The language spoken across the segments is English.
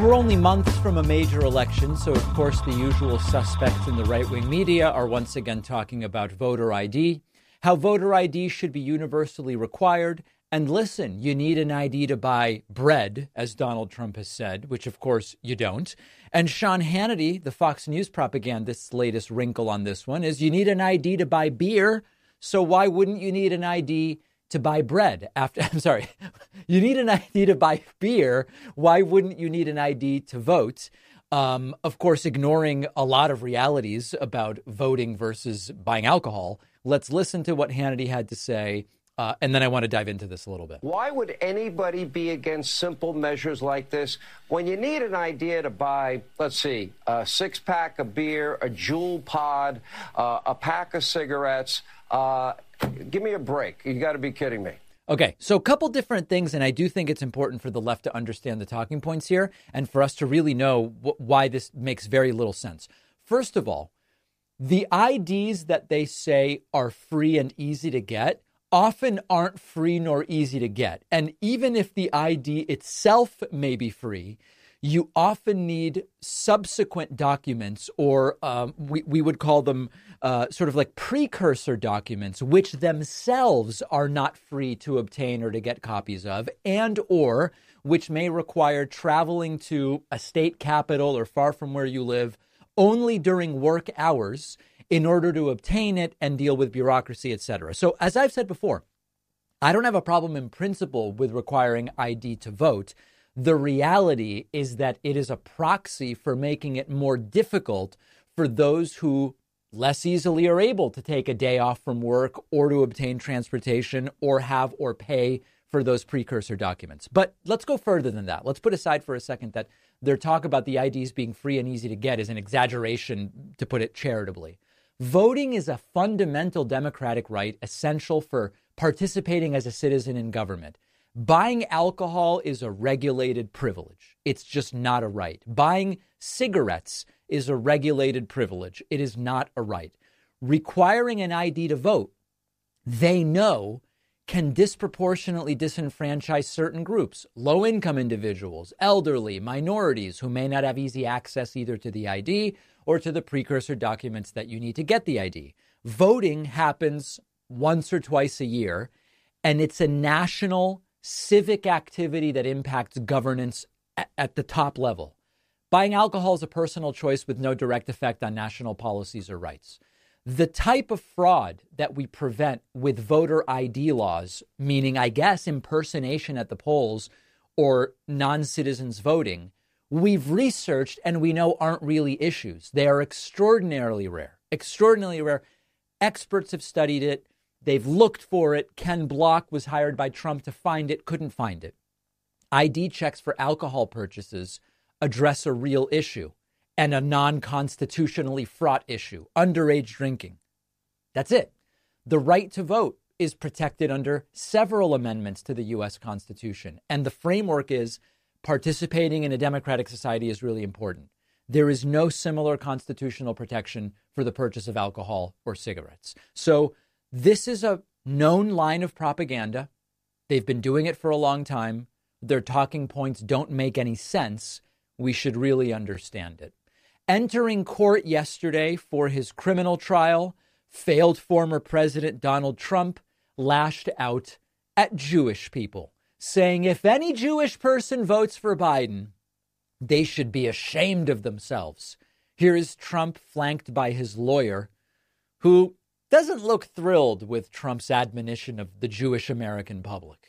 We're only months from a major election, so of course the usual suspects in the right-wing media are once again talking about voter ID, how voter ID should be universally required, and listen, you need an ID to buy bread, as Donald Trump has said, which of course you don't. And Sean Hannity, the Fox News propagandist's latest wrinkle on this one is you need an ID to buy beer, so why wouldn't you need an ID to buy bread you need an ID to buy beer. Why wouldn't you need an ID to vote? Of course, ignoring a lot of realities about voting versus buying alcohol. Let's listen to what Hannity had to say. And then I want to dive into this a little bit. Why would anybody be against simple measures like this when you need an idea to buy, let's see, a six-pack of beer, a Juul pod, a pack of cigarettes? Give me a break. You got to be kidding me. Okay, so a couple different things, and I do think it's important for the left to understand the talking points here and for us to really know why this makes very little sense. First of all, the IDs that they say are free and easy to get often aren't free nor easy to get. And even if the ID itself may be free, you often need subsequent documents, or we would call them sort of like precursor documents, which themselves are not free to obtain or to get copies of, and or which may require traveling to a state capital or far from where you live only during work hours in order to obtain it and deal with bureaucracy, et cetera. So as I've said before, I don't have a problem in principle with requiring ID to vote. The reality is that it is a proxy for making it more difficult for those who less easily are able to take a day off from work or to obtain transportation or have or pay for those precursor documents. But let's go further than that. Let's put aside for a second that their talk about the IDs being free and easy to get is an exaggeration, to put it charitably. Voting is a fundamental democratic right essential for participating as a citizen in government. Buying alcohol is a regulated privilege. It's just not a right. Buying cigarettes is a regulated privilege. It is not a right. Requiring an ID to vote, they know, can disproportionately disenfranchise certain groups, low-income individuals, elderly, minorities who may not have easy access either to the ID or to the precursor documents that you need to get the ID. Voting happens once or twice a year, and it's a national civic activity that impacts governance at the top level. Buying alcohol is a personal choice with no direct effect on national policies or rights. The type of fraud that we prevent with voter ID laws, meaning, I guess, impersonation at the polls or non-citizens voting, we've researched and we know aren't really issues. They are extraordinarily rare, extraordinarily rare. Experts have studied it. They've looked for it. Ken Block was hired by Trump to find it, couldn't find it. ID checks for alcohol purchases address a real issue and a non-constitutionally fraught issue, underage drinking. That's it. The right to vote is protected under several amendments to the U.S. Constitution. And the framework is participating in a democratic society is really important. There is no similar constitutional protection for the purchase of alcohol or cigarettes. So this is a known line of propaganda. They've been doing it for a long time. Their talking points don't make any sense. We should really understand it. Entering court yesterday for his criminal trial, failed former President Donald Trump lashed out at Jewish people, saying if any Jewish person votes for Biden, they should be ashamed of themselves. Here is Trump flanked by his lawyer, who doesn't look thrilled with Trump's admonition of the Jewish American public.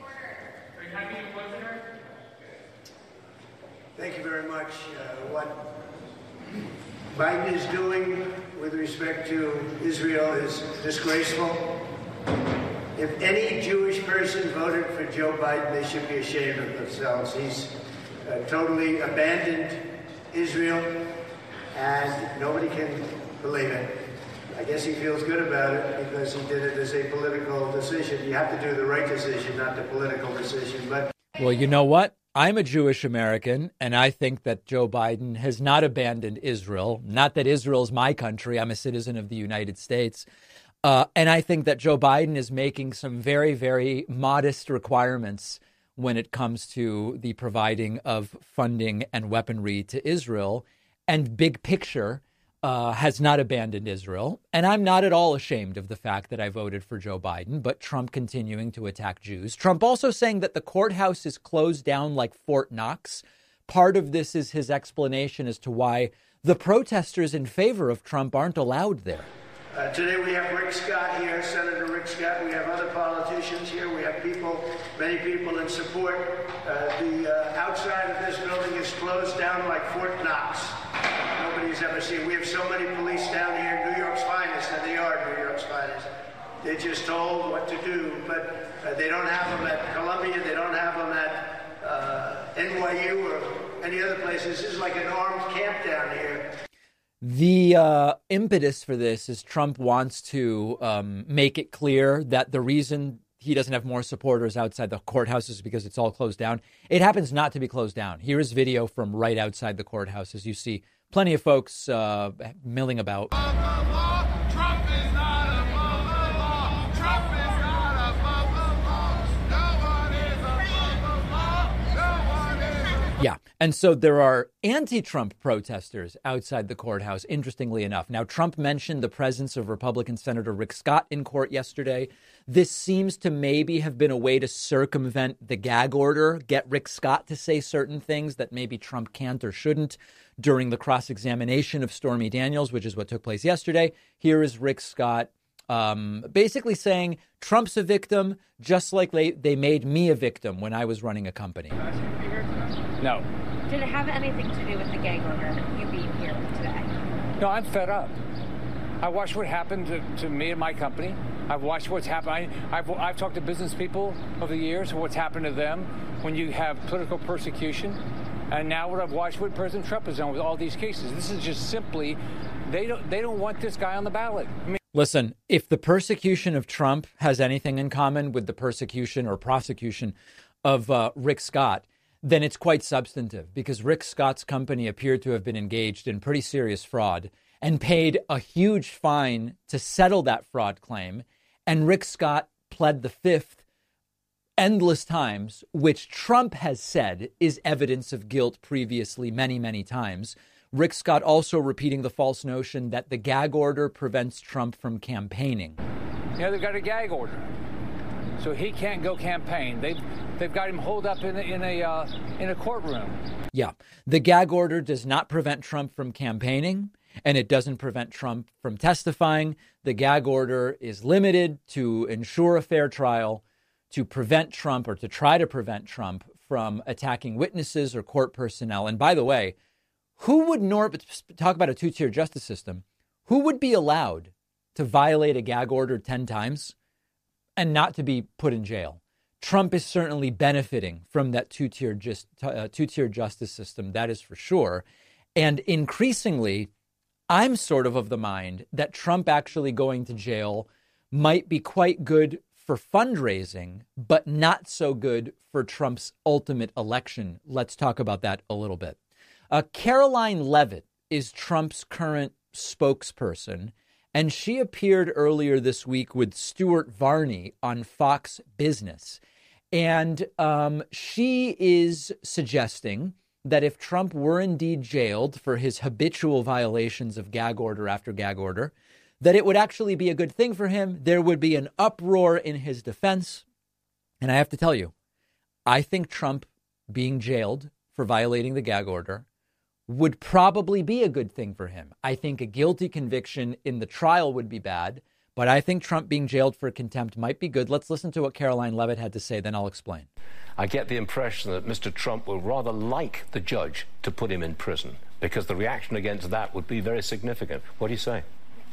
Thank you very much. What Biden is doing with respect to Israel is disgraceful. If any Jewish person voted for Joe Biden, they should be ashamed of themselves. He's totally abandoned Israel, and nobody can believe it. I guess he feels good about it because he did it as a political decision. You have to do the right decision, not the political decision. But well, you know what? I'm a Jewish American, and I think that Joe Biden has not abandoned Israel. Not that Israel's my country. I'm a citizen of the United States. And I think that Joe Biden is making some very, very modest requirements when it comes to the providing of funding and weaponry to Israel. And big picture has not abandoned Israel. And I'm not at all ashamed of the fact that I voted for Joe Biden, but Trump continuing to attack Jews. Trump also saying that the courthouse is closed down like Fort Knox. Part of this is his explanation as to why the protesters in favor of Trump aren't allowed there. Today we have Rick Scott here, Senator Rick Scott. We have other politicians here. We have many people in support. The outside of this building is closed down like Fort Knox. Nobody's ever seen. We have so many police down here, New York's finest, and they are New York's finest. They're just told what to do, but they don't have them at Columbia. They don't have them at NYU or any other places. This is like an armed camp down here. The impetus for this is Trump wants to make it clear that the reason he doesn't have more supporters outside the courthouse is because it's all closed down. It happens not to be closed down. Here is video from right outside the courthouse as you see plenty of folks milling about. Trump is not above the law. Trump is not above the law. No one is above the law. No one is. Yeah. And so there are anti-Trump protesters outside the courthouse, interestingly enough. Now, Trump mentioned the presence of Republican Senator Rick Scott in court yesterday. This seems to maybe have been a way to circumvent the gag order, get Rick Scott to say certain things that maybe Trump can't or shouldn't during the cross-examination of Stormy Daniels, which is what took place yesterday. Here is Rick Scott basically saying Trump's a victim, just like they made me a victim when I was running a company. No. Did it have anything to do with the gag order, you being here today? No, I'm fed up. I watched what happened to me and my company. I've watched what's happened. I've talked to business people over the years, what's happened to them when you have political persecution. And now what I've watched what President Trump has done with all these cases. This is just simply, they don't want this guy on the ballot. I mean, listen, if the persecution of Trump has anything in common with the persecution or prosecution of Rick Scott, then it's quite substantive, because Rick Scott's company appeared to have been engaged in pretty serious fraud and paid a huge fine to settle that fraud claim. And Rick Scott pled the fifth endless times, which Trump has said is evidence of guilt previously many, many times. Rick Scott also repeating the false notion that the gag order prevents Trump from campaigning. you know, they've got a gag order, so he can't go campaign. They've got him holed up in a courtroom. Yeah, the gag order does not prevent Trump from campaigning, and it doesn't prevent Trump from testifying. The gag order is limited to ensure a fair trial, to prevent Trump, or to try to prevent Trump from attacking witnesses or court personnel. And by the way, who would talk about a two-tier justice system? Who would be allowed to violate a gag order 10 times and not to be put in jail? Trump is certainly benefiting from that two-tier justice system, that is for sure. And increasingly, I'm sort of the mind that Trump actually going to jail might be quite good for fundraising, but not so good for Trump's ultimate election. Let's talk about that a little bit. Caroline Leavitt is Trump's current spokesperson, and she appeared earlier this week with Stuart Varney on Fox Business. And she is suggesting that if Trump were indeed jailed for his habitual violations of gag order after gag order, that it would actually be a good thing for him. There would be an uproar in his defense. And I have to tell you, I think Trump being jailed for violating the gag order would probably be a good thing for him. I think a guilty conviction in the trial would be bad, but I think Trump being jailed for contempt might be good. Let's listen to what Caroline Leavitt had to say, then I'll explain. I get the impression that Mr. Trump will rather like the judge to put him in prison, because the reaction against that would be very significant. What do you say?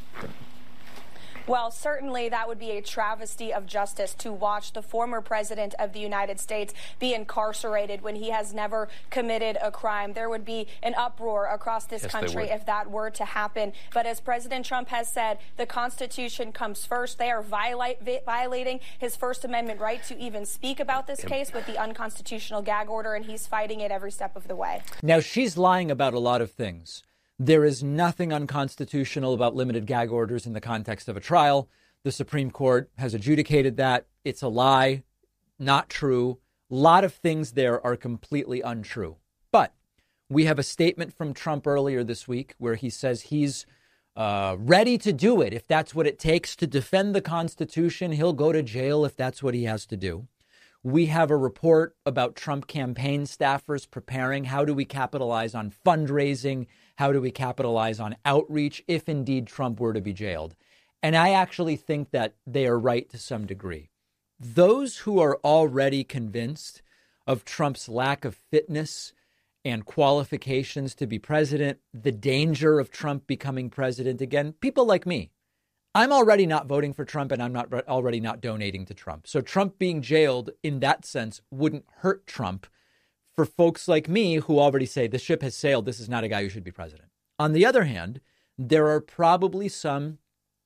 Well, certainly that would be a travesty of justice to watch the former president of the United States be incarcerated when he has never committed a crime. There would be an uproar across this country if that were to happen. But as President Trump has said, the Constitution comes first. They are violating his First Amendment right to even speak about this case with the unconstitutional gag order, and he's fighting it every step of the way. Now, she's lying about a lot of things. There is nothing unconstitutional about limited gag orders in the context of a trial. The Supreme Court has adjudicated that. It's a lie, not true. A lot of things there are completely untrue. But we have a statement from Trump earlier this week where he says he's ready to do it. If that's what it takes to defend the Constitution, he'll go to jail if that's what he has to do. We have a report about Trump campaign staffers preparing. How do we capitalize on fundraising? How do we capitalize on outreach if indeed Trump were to be jailed? And I actually think that they are right to some degree. Those who are already convinced of Trump's lack of fitness and qualifications to be president, the danger of Trump becoming president again, people like me, I'm already not voting for Trump and I'm already not donating to Trump. So Trump being jailed in that sense wouldn't hurt Trump for folks like me who already say the ship has sailed. This is not a guy who should be president. On the other hand, there are probably some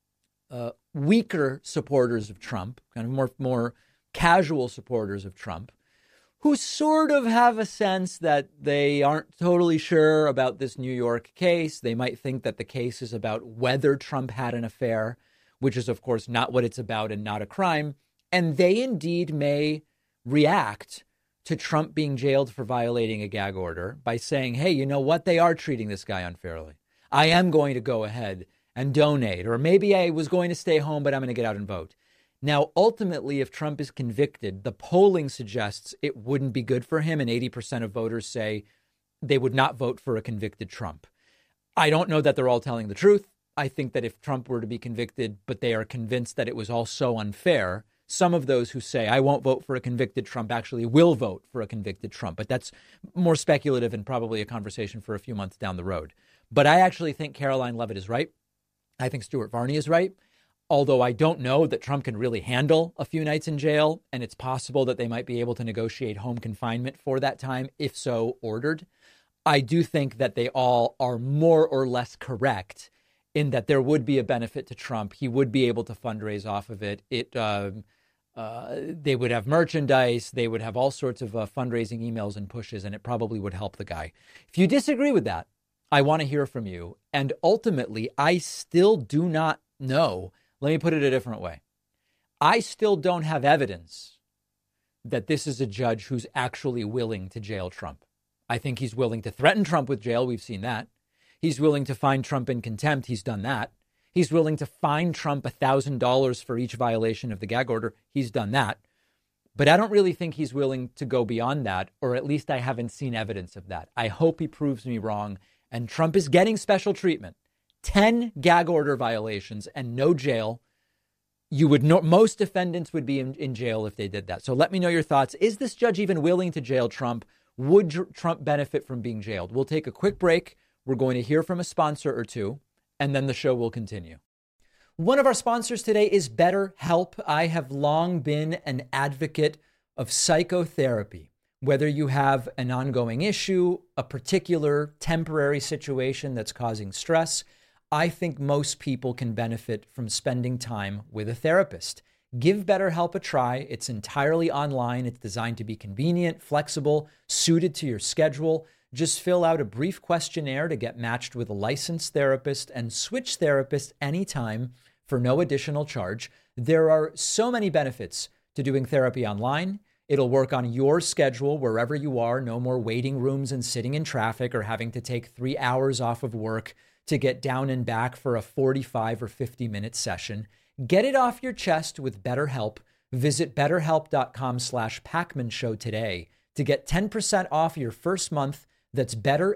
weaker supporters of Trump, kind of more casual supporters of Trump, who sort of have a sense that they aren't totally sure about this New York case. They might think that the case is about whether Trump had an affair, which is, of course, not what it's about and not a crime. And they indeed may react to Trump being jailed for violating a gag order by saying, hey, you know what? They are treating this guy unfairly. I am going to go ahead and donate, or maybe I was going to stay home, but I'm going to get out and vote. Now, ultimately, if Trump is convicted, the polling suggests it wouldn't be good for him. And 80% of voters say they would not vote for a convicted Trump. I don't know that they're all telling the truth. I think that if Trump were to be convicted, but they are convinced that it was all so unfair, some of those who say, I won't vote for a convicted Trump actually will vote for a convicted Trump. But that's more speculative and probably a conversation for a few months down the road. But I actually think Caroline Leavitt is right. I think Stuart Varney is right. Although I don't know that Trump can really handle a few nights in jail, and it's possible that they might be able to negotiate home confinement for that time, if so ordered. I do think that they all are more or less correct in that there would be a benefit to Trump. He would be able to fundraise off of it. They would have merchandise. They would have all sorts of fundraising emails and pushes, and it probably would help the guy. If you disagree with that, I want to hear from you. And ultimately, I still do not know. Let me put it a different way. I still don't have evidence that this is a judge who's actually willing to jail Trump. I think he's willing to threaten Trump with jail. We've seen that. He's willing to fine Trump in contempt. He's done that. He's willing to fine Trump $1,000 for each violation of the gag order. He's done that. But I don't really think he's willing to go beyond that, or at least I haven't seen evidence of that. I hope he proves me wrong. And Trump is getting special treatment. 10 gag order violations and no jail. You would know most defendants would be in jail if they did that. So let me know your thoughts. Is this judge even willing to jail Trump? Would Trump benefit from being jailed? We'll take a quick break. We're going to hear from a sponsor or two, and then the show will continue. One of our sponsors today is BetterHelp. I have long been an advocate of psychotherapy. Whether you have an ongoing issue, a particular temporary situation that's causing stress, I think most people can benefit from spending time with a therapist. Give BetterHelp a try. It's entirely online. It's designed to be convenient, flexible, suited to your schedule. Just fill out a brief questionnaire to get matched with a licensed therapist and switch therapists anytime for no additional charge. There are so many benefits to doing therapy online. It'll work on your schedule wherever you are. No more waiting rooms and sitting in traffic or having to take 3 hours off of work to get down and back for a 45 or 50-minute session. Get it off your chest with BetterHelp. Visit BetterHelp.com/Pacman Show today to get 10% off your first month. That's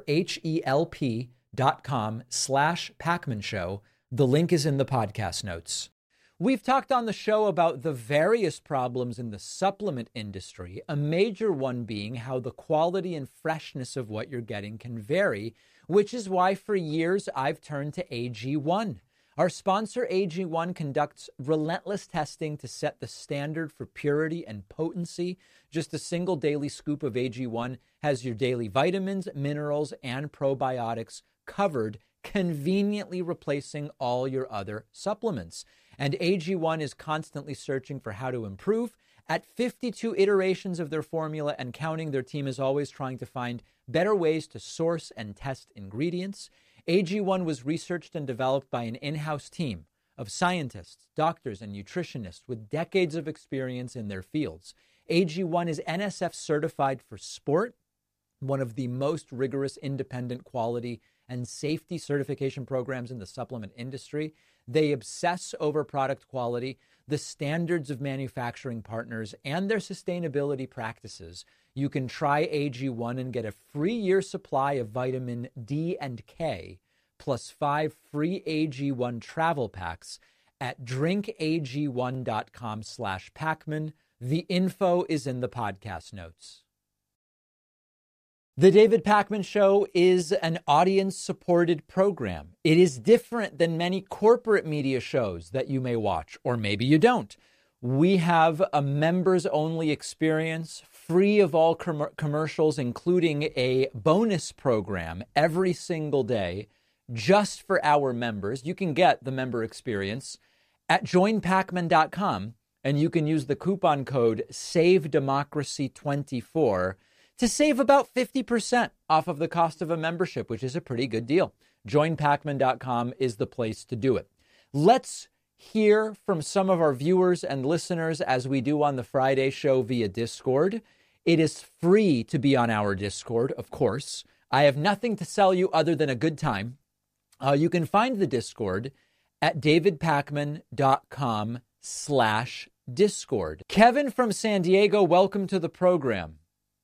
BetterHelp.com/Pacman Show. The link is in the podcast notes. We've talked on the show about the various problems in the supplement industry, a major one being how the quality and freshness of what you're getting can vary, which is why for years I've turned to AG1. Our sponsor, AG1, conducts relentless testing to set the standard for purity and potency. Just a single daily scoop of AG1 has your daily vitamins, minerals, and probiotics covered, conveniently replacing all your other supplements. And AG1 is constantly searching for how to improve. At 52 iterations of their formula and counting, their team is always trying to find better ways to source and test ingredients. AG1 was researched and developed by an in-house team of scientists, doctors, and nutritionists with decades of experience in their fields. AG1 is NSF certified for sport, one of the most rigorous independent quality and safety certification programs in the supplement industry. They obsess over product quality, the standards of manufacturing partners, and their sustainability practices. You can try AG1 and get a free year supply of vitamin D and K, plus 5 free AG1 travel packs at drinkag1.com/Pakman. The info is in the podcast notes. The David Pakman Show is an audience-supported program. It is different than many corporate media shows that you may watch, or maybe you don't. We have a members-only experience, free of all commercials, including a bonus program every single day just for our members. You can get the member experience at joinpakman.com, and you can use the coupon code SAVEDEMOCRACY24 to save about 50% off of the cost of a membership, which is a pretty good deal. Joinpakman.com is the place to do it. Let's hear from some of our viewers and listeners as we do on the Friday show via Discord. It is free to be on our Discord, of course. I have nothing to sell you other than a good time. You can find the Discord at davidpakman.com/Discord. Kevin from San Diego, welcome to the program.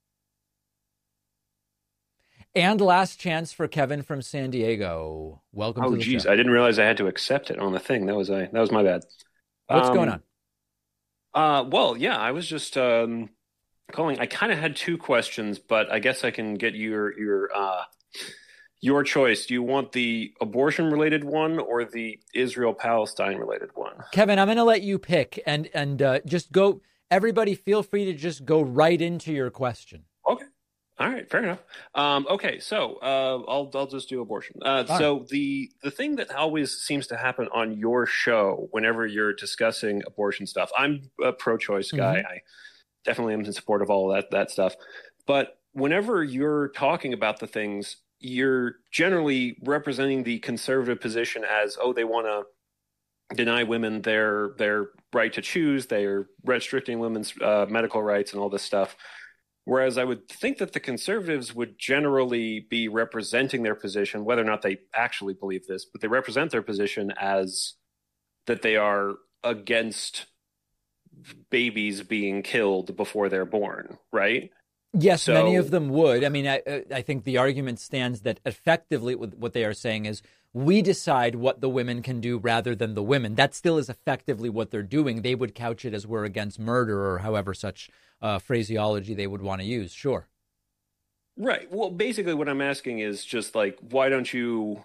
And last chance for Kevin from San Diego. Welcome to the show. Oh, geez, I didn't realize I had to accept it on the thing. That was my bad. What's going on? Well, yeah, I was just calling. I kind of had two questions, but I guess I can get your choice. Do you want the abortion-related one or the Israel-Palestine-related one? Kevin, I'm going to let you pick, and just go. Everybody, feel free to just go right into your question. Okay. All right, fair enough. Okay, so I'll just do abortion. So right. The thing that always seems to happen on your show whenever you're discussing abortion stuff, I'm a pro-choice guy. I definitely am in support of all that stuff. But whenever you're talking about the things, you're generally representing the conservative position as, oh, they want to deny women their right to choose. They're restricting women's medical rights and all this stuff. Whereas I would think that the conservatives would generally be representing their position, whether or not they actually believe this, but they represent their position as that they are against babies being killed before they're born, right? Yes, so, many of them would. I mean, I think the argument stands that effectively what they are saying is we decide what the women can do rather than the women. That still is effectively what they're doing. They would couch it as we're against murder or however such phraseology they would want to use. Sure. Right. Well, basically what I'm asking is just like, why don't you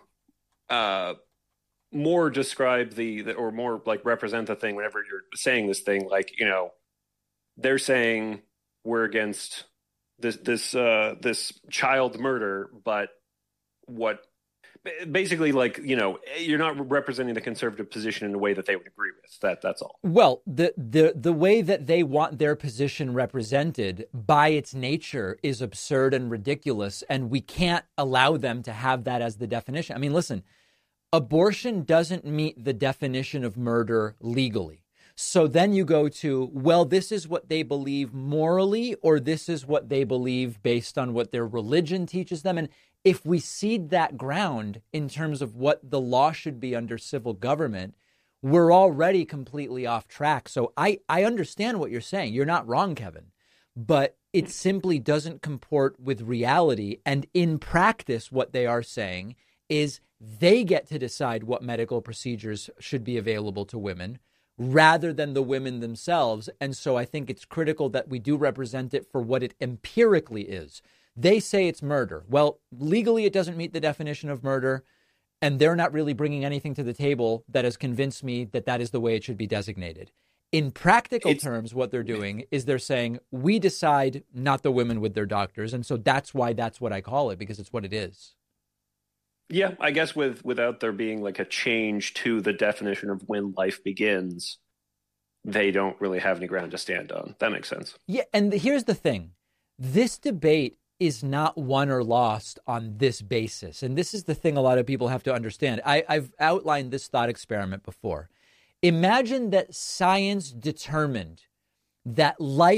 more describe or more like represent the thing whenever you're saying this thing, like, you know, they're saying we're against this child murder, but what basically, like, you know, you're not representing the conservative position in a way that they would agree with. That's all. Well, the way that they want their position represented by its nature is absurd and ridiculous, and we can't allow them to have that as the definition. I mean, listen, abortion doesn't meet the definition of murder legally. So then you go to, well, this is what they believe morally, or this is what they believe based on what their religion teaches them. And if we cede that ground in terms of what the law should be under civil government, we're already completely off track. So I understand what you're saying. You're not wrong, Kevin, but it simply doesn't comport with reality. And in practice, what they are saying is they get to decide what medical procedures should be available to women rather than the women themselves. And so I think it's critical that we do represent it for what it empirically is. They say it's murder. Well, legally, it doesn't meet the definition of murder, and they're not really bringing anything to the table that has convinced me that that is the way it should be designated. In practical terms, what they're doing is they're saying, we decide, not the women with their doctors. And so that's why that's what I call it, because it's what it is. Yeah, I guess without there being like a change to the definition of when life begins, they don't really have any ground to stand on. That makes sense. Yeah, and here's the thing. This debate is not won or lost on this basis. And this is the thing a lot of people have to understand. I've outlined this thought experiment before. Imagine that science determined that life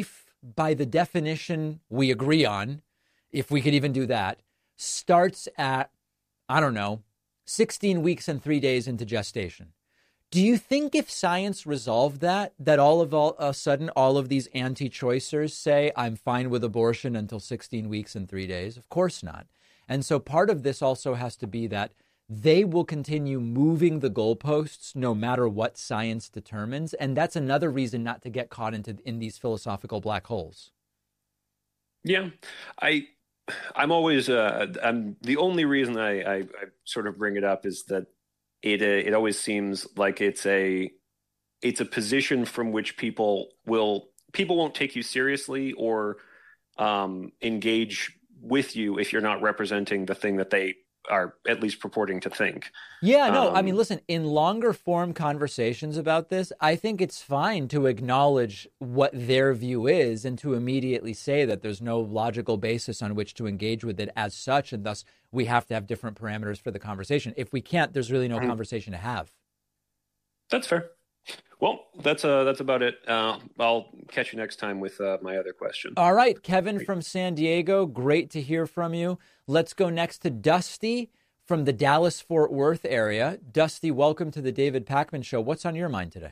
by the definition we agree on, if we could even do that, starts at, I don't know, 16 weeks and 3 days into gestation. Do you think if science resolved that all of a sudden all of these anti-choicers say, I'm fine with abortion until 16 weeks and 3 days? Of course not. And so part of this also has to be that they will continue moving the goalposts no matter what science determines. And that's another reason not to get caught in these philosophical black holes. Yeah, I'm always I'm the only reason I sort of bring it up is that it always seems like it's a position from which people won't take you seriously or engage with you if you're not representing the thing that they are at least purporting to think. Yeah, no, I mean, listen, in longer form conversations about this, I think it's fine to acknowledge what their view is and to immediately say that there's no logical basis on which to engage with it as such, and thus we have to have different parameters for the conversation. If we can't, there's really no conversation to have. That's fair. Well, that's about it. I'll catch you next time with my other question. All right, Kevin from San Diego, great to hear from you. Let's go next to Dusty from the Dallas-Fort Worth area. Dusty, welcome to the David Pakman Show. What's on your mind today?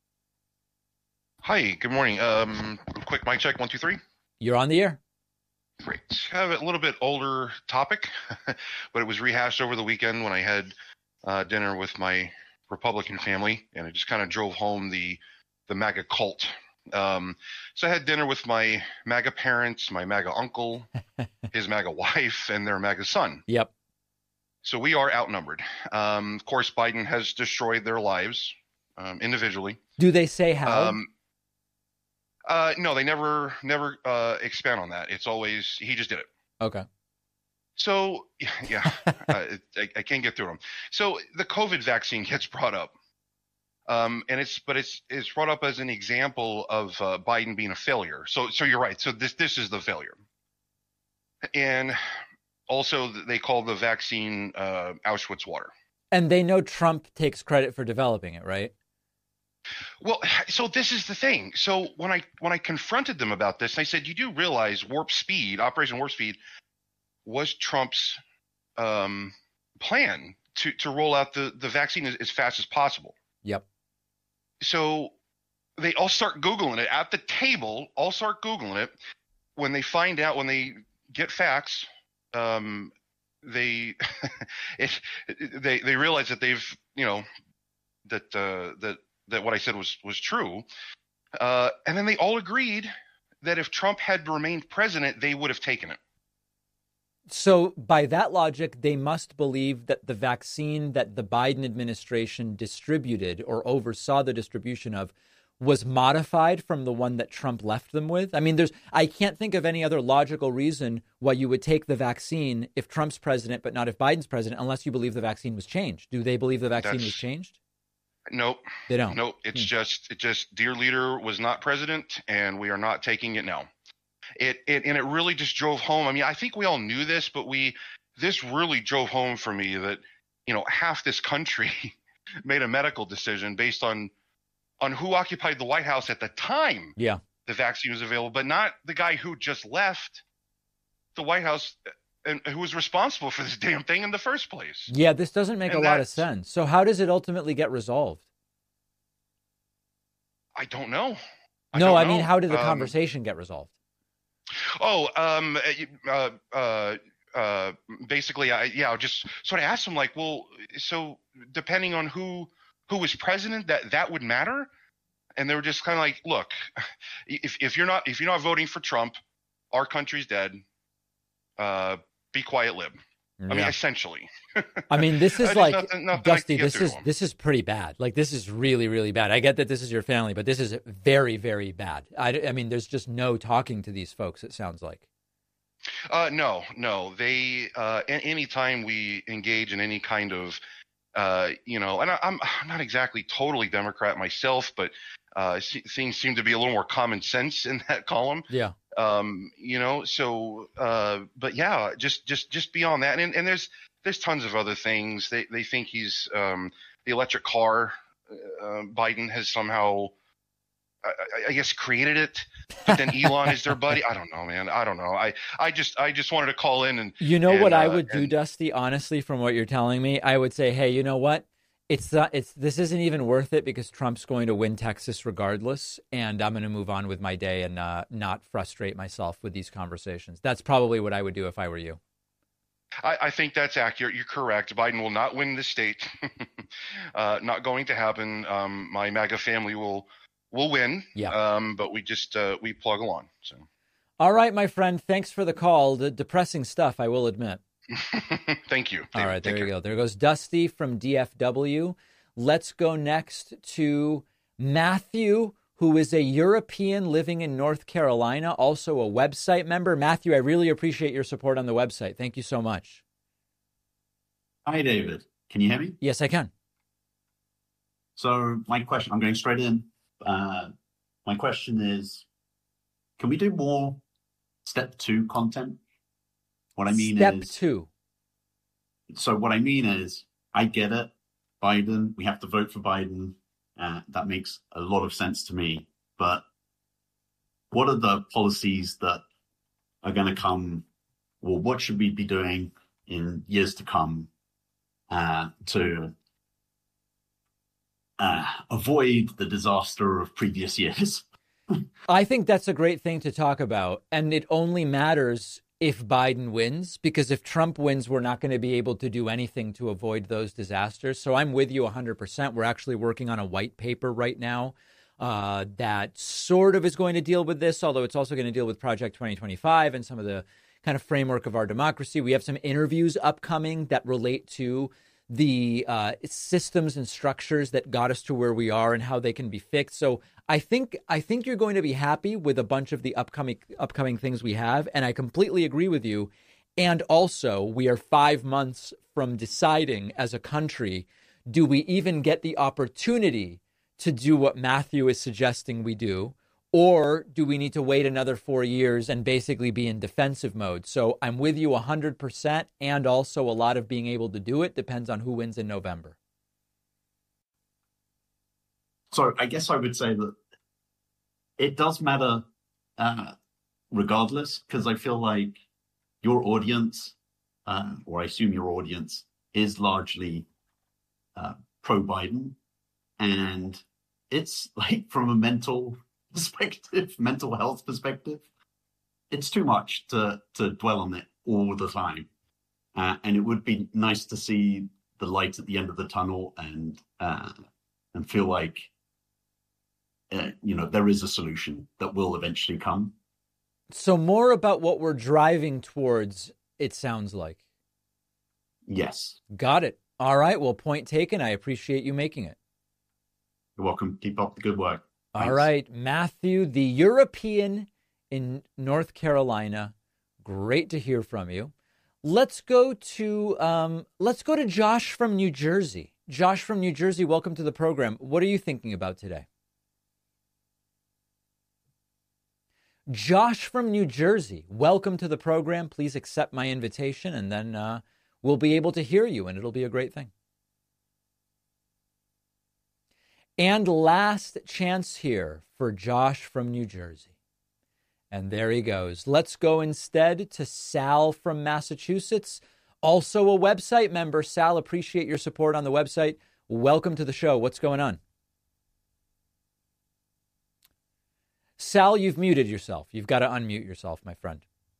Hi, good morning. Quick mic check, 1, 2, 3. You're on the air. Great. I have a little bit older topic, but it was rehashed over the weekend when I had dinner with my Republican family, and it just kind of drove home the MAGA cult. So I had dinner with my MAGA parents, my MAGA uncle, his MAGA wife, and their MAGA son. Yep. So we are outnumbered. Of course, Biden has destroyed their lives individually. Do they say how? No, they never expand on that. It's always, he just did it. Okay. So, yeah, I can't get through them. So the COVID vaccine gets brought up. And it's brought up as an example of Biden being a failure. So you're right. So this is the failure. And also they call the vaccine Auschwitz water. And they know Trump takes credit for developing it, right? Well, so this is the thing. So when I confronted them about this, I said, you do realize Operation Warp Speed was Trump's plan to roll out the vaccine as fast as possible. Yep. So they all start Googling it at the table, all start Googling it. When they find out, when they get facts, they realize that they've, that what I said was true. And then they all agreed that if Trump had remained president, they would have taken it. So by that logic, they must believe that the vaccine that the Biden administration distributed or oversaw the distribution of was modified from the one that Trump left them with. I mean, I can't think of any other logical reason why you would take the vaccine if Trump's president, but not if Biden's president, unless you believe the vaccine was changed. Do they believe the vaccine was changed? Nope. They don't. Nope. It's just dear leader was not president and we are not taking it now. It really just drove home. I mean, I think we all knew this, but this really drove home for me that, half this country made a medical decision based on who occupied the White House at the time. Yeah. The vaccine was available, but not the guy who just left the White House and who was responsible for this damn thing in the first place. Yeah, this doesn't make a lot of sense. So how does it ultimately get resolved? I don't know. I mean, how did the conversation get resolved? Basically, I just sort of asked him like, well, so depending on who was president, that would matter. And they were just kind of like, look, if you're not voting for Trump, our country's dead. Be quiet, lib. Yeah. I mean, essentially. I mean, this is like, nothing Dusty, this is pretty bad. Like, this is really, really bad. I get that this is your family, but this is very, very bad. I mean, there's just no talking to these folks, it sounds like. No. They, anytime we engage in any kind of, and I'm not exactly totally Democrat myself, but things seem to be a little more common sense in that column. Yeah. But yeah, just beyond that. And there's tons of other things. They think he's, the electric car, Biden has somehow, I guess created it, but then Elon is their buddy. I don't know, man. I don't know. I just wanted to call in and what I would do, Dusty. Honestly, from what you're telling me, I would say, hey, you know what? This isn't even worth it because Trump's going to win Texas regardless, and I'm going to move on with my day and not frustrate myself with these conversations. That's probably what I would do if I were you. I think that's accurate. You're correct. Biden will not win the state. Not going to happen. My MAGA family will win. Yeah. But we just we plug along. So. All right, my friend. Thanks for the call. The depressing stuff, I will admit. Thank you. All right, there you go. There goes Dusty from DFW. Let's go next to Matthew, who is a European living in North Carolina, also a website member. Matthew, I really appreciate your support on the website. Thank you so much. Hi, David. Can you hear me? Yes, I can. So my question, I'm going straight in. My question is, can we do more step 2 content? What I mean Step is... Step 2. So what I mean is, I get it. Biden, we have to vote for Biden. That makes a lot of sense to me. But what are the policies that are going to come, or what should we be doing in years to come to avoid the disaster of previous years? I think that's a great thing to talk about. And it only matters if Biden wins, because if Trump wins, we're not going to be able to do anything to avoid those disasters. So I'm with you 100%. We're actually working on a white paper right now that sort of is going to deal with this, although it's also going to deal with Project 2025 and some of the kind of framework of our democracy. We have some interviews upcoming that relate to the systems and structures that got us to where we are and how they can be fixed. So I think you're going to be happy with a bunch of the upcoming things we have. And I completely agree with you. And also, we are 5 months from deciding as a country, do we even get the opportunity to do what Matthew is suggesting we do? Or do we need to wait another 4 years and basically be in defensive mode? So I'm with you 100%. And also a lot of being able to do it depends on who wins in November. So I guess I would say that it does matter regardless, because I feel like your audience, or I assume your audience, is largely pro-Biden. And it's like, from a mental health perspective, it's too much to dwell on it all the time. And it would be nice to see the light at the end of the tunnel and feel like, there is a solution that will eventually come. So more about what we're driving towards, it sounds like. Yes. Got it. All right. Well, point taken. I appreciate you making it. You're welcome. Keep up the good work. Thanks. All right. Matthew, the European in North Carolina. Great to hear from you. Let's go to Josh from New Jersey. Josh from New Jersey, welcome to the program. What are you thinking about today? Josh from New Jersey, welcome to the program. Please accept my invitation, and then we'll be able to hear you, and it'll be a great thing. And last chance here for Josh from New Jersey. And there he goes. Let's go instead to Sal from Massachusetts, also a website member. Sal, appreciate your support on the website. Welcome to the show. What's going on? Sal, you've muted yourself. You've got to unmute yourself, my friend.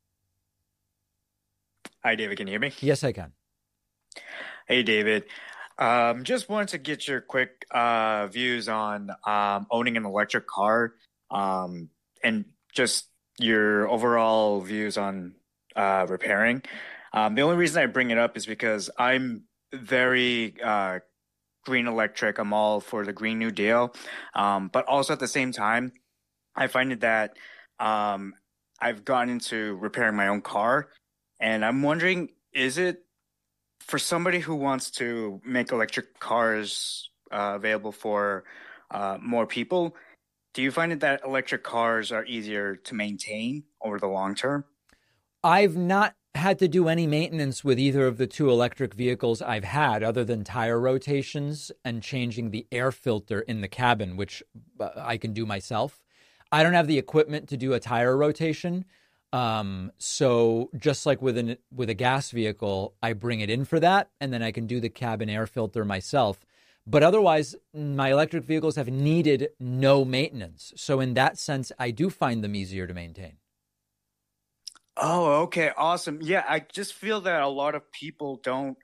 Hi, David. Can you hear me? Yes, I can. Hey, David. Just wanted to get your quick views on owning an electric car and just your overall views on repairing. The only reason I bring it up is because I'm very green electric. I'm all for the Green New Deal. But also at the same time, I find it that I've gotten into repairing my own car, and I'm wondering, is it for somebody who wants to make electric cars available for more people, do you find it that electric cars are easier to maintain over the long term? I've not had to do any maintenance with either of the two electric vehicles I've had other than tire rotations and changing the air filter in the cabin, which I can do myself. I don't have the equipment to do a tire rotation. So just like with a gas vehicle, I bring it in for that, and then I can do the cabin air filter myself. But otherwise, my electric vehicles have needed no maintenance. So in that sense, I do find them easier to maintain. Oh, okay. Awesome. Yeah, I just feel that a lot of people don't.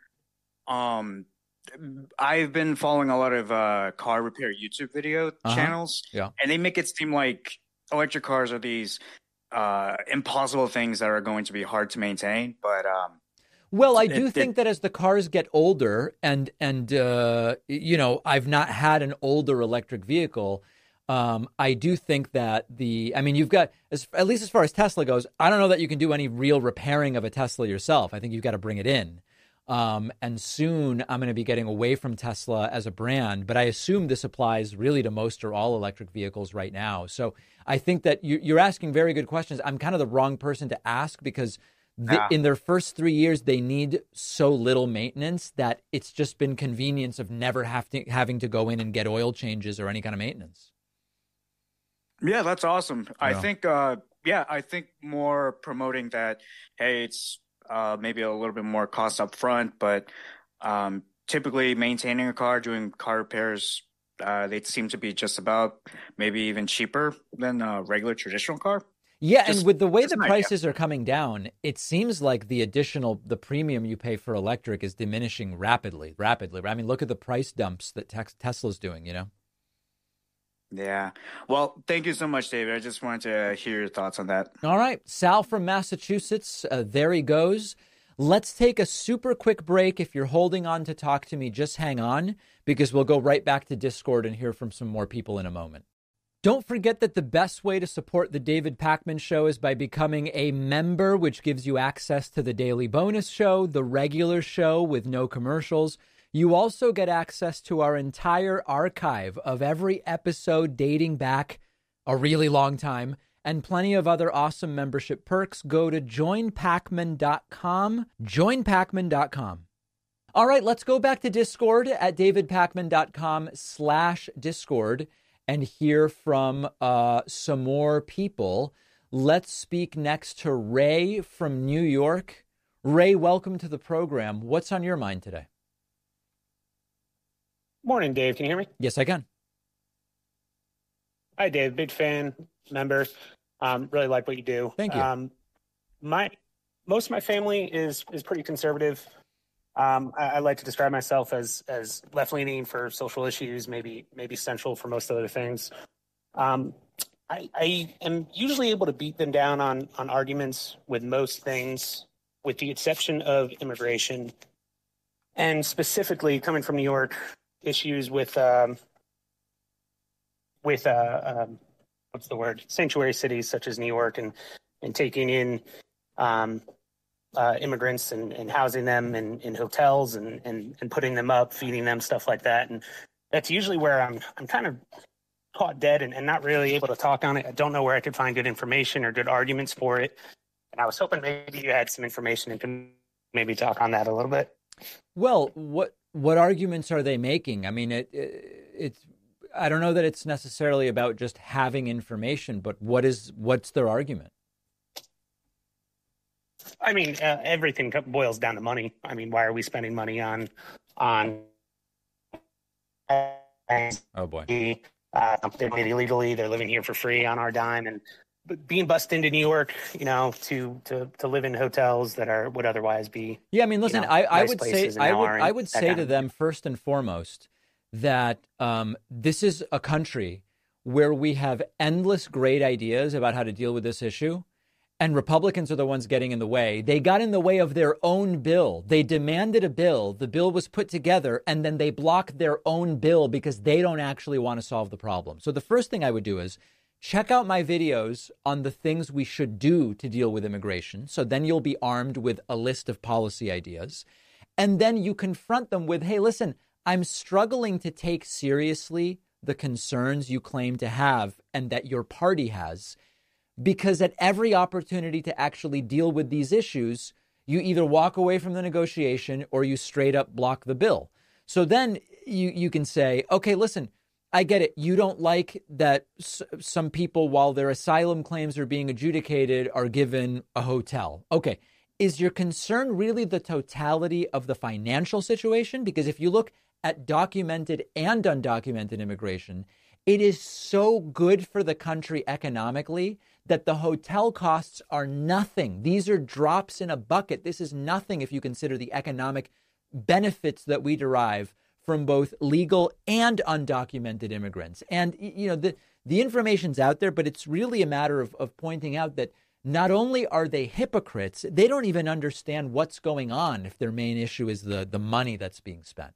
I've been following a lot of car repair YouTube video channels, and they make it seem like electric cars are these impossible things that are going to be hard to maintain. But well, I do think that as the cars get older, and you know, I've not had an older electric vehicle. I do think that you've got, at least as far as Tesla goes, I don't know that you can do any real repairing of a Tesla yourself. I think you've got to bring it in. And soon I'm going to be getting away from Tesla as a brand, but I assume this applies really to most or all electric vehicles right now. So I think that you're asking very good questions. I'm kind of the wrong person to ask because in their first 3 years, they need so little maintenance that it's just been convenience of never having to go in and get oil changes or any kind of maintenance. Yeah, that's awesome. Yeah. I think more promoting that, hey, it's maybe a little bit more cost up front, but typically maintaining a car, doing car repairs, they seem to be just about maybe even cheaper than a regular traditional car. Yeah, and with the way the prices are coming down, it seems like the premium you pay for electric is diminishing rapidly. I mean, look at the price dumps that Tesla's doing, you know? Yeah. Well, thank you so much, David. I just wanted to hear your thoughts on that. All right. Sal from Massachusetts, there he goes. Let's take a super quick break. If you're holding on to talk to me, just hang on, because we'll go right back to Discord and hear from some more people in a moment. Don't forget that the best way to support the David Pakman Show is by becoming a member, which gives you access to the daily bonus show, the regular show with no commercials. You also get access to our entire archive of every episode dating back a really long time and plenty of other awesome membership perks. Go to joinpakman.com, joinpakman.com. All right, let's go back to Discord at davidpakman.com/Discord and hear from some more people. Let's speak next to Ray from New York. Ray, welcome to the program. What's on your mind today? Morning, Dave. Can you hear me? Yes, I can. Hi, Dave. Big fan, member. Really like what you do. Thank you. Most of my family is pretty conservative. I like to describe myself as left-leaning for social issues, maybe central for most other things. I am usually able to beat them down on arguments with most things, with the exception of immigration, and specifically coming from New York, issues with sanctuary cities such as New York and taking in immigrants and housing them in hotels and putting them up, feeding them, stuff like that. And that's usually where I'm kind of caught dead and not really able to talk on it. I don't know where I could find good information or good arguments for it. And I was hoping maybe you had some information and could maybe talk on that a little bit. Well, what arguments are they making? I mean, it's I don't know that it's necessarily about just having information, but what's their argument? I mean, everything boils down to money. I mean, why are we spending money on? Oh boy! They made it illegally. They're living here for free on our dime, and being bussed into New York, you know, to live in hotels that would otherwise be. Yeah, I mean, listen, I would say I would say to them first and foremost that this is a country where we have endless great ideas about how to deal with this issue. And Republicans are the ones getting in the way. They got in the way of their own bill. They demanded a bill. The bill was put together, and then they blocked their own bill because they don't actually want to solve the problem. So the first thing I would do is check out my videos on the things we should do to deal with immigration. So then you'll be armed with a list of policy ideas. And then you confront them with, hey, listen, I'm struggling to take seriously the concerns you claim to have and that your party has. Because at every opportunity to actually deal with these issues, You either walk away from the negotiation or you straight up block the bill. So then you can say, okay, listen, I get it. You don't like that some people, while their asylum claims are being adjudicated, are given a hotel. Okay. Is your concern really the totality of the financial situation? Because if you look at documented and undocumented immigration, it is so good for the country economically that the hotel costs are nothing. These are drops in a bucket. This is nothing if you consider the economic benefits that we derive from both legal and undocumented immigrants. And, the information's out there, but it's really a matter of pointing out that not only are they hypocrites, they don't even understand what's going on if their main issue is the money that's being spent.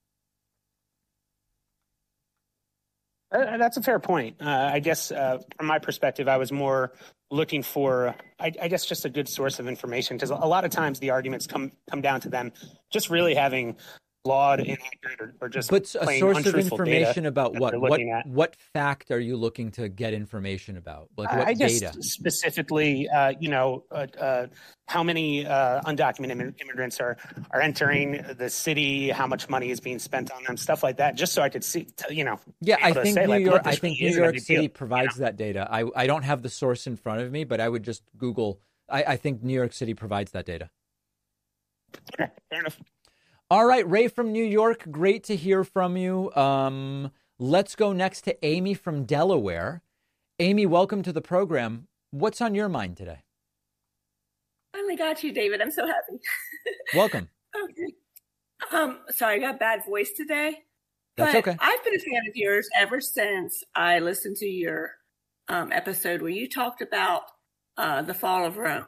That's a fair point. I guess from my perspective, I was more looking for, I guess, just a good source of information, because a lot of times the arguments come down to them just really having flawed, inaccurate, or just but a plain source of untruthful information data about what? What fact are you looking to get information about? Like what I guess data? specifically, how many undocumented immigrants are entering the city, how much money is being spent on them, stuff like that, just so I could see, Yeah, I think New York. I think New York City deal, provides that data. I don't have the source in front of me, but I would just Google. I think New York City provides that data. Okay, fair enough. All right, Ray from New York, great to hear from you. Let's go next to Amy from Delaware. Amy, welcome to the program. What's on your mind today? Finally got you, David. I'm so happy. Welcome. Okay. Sorry, I got a bad voice today. That's but okay. I've been a fan of yours ever since I listened to your episode where you talked about the fall of Rome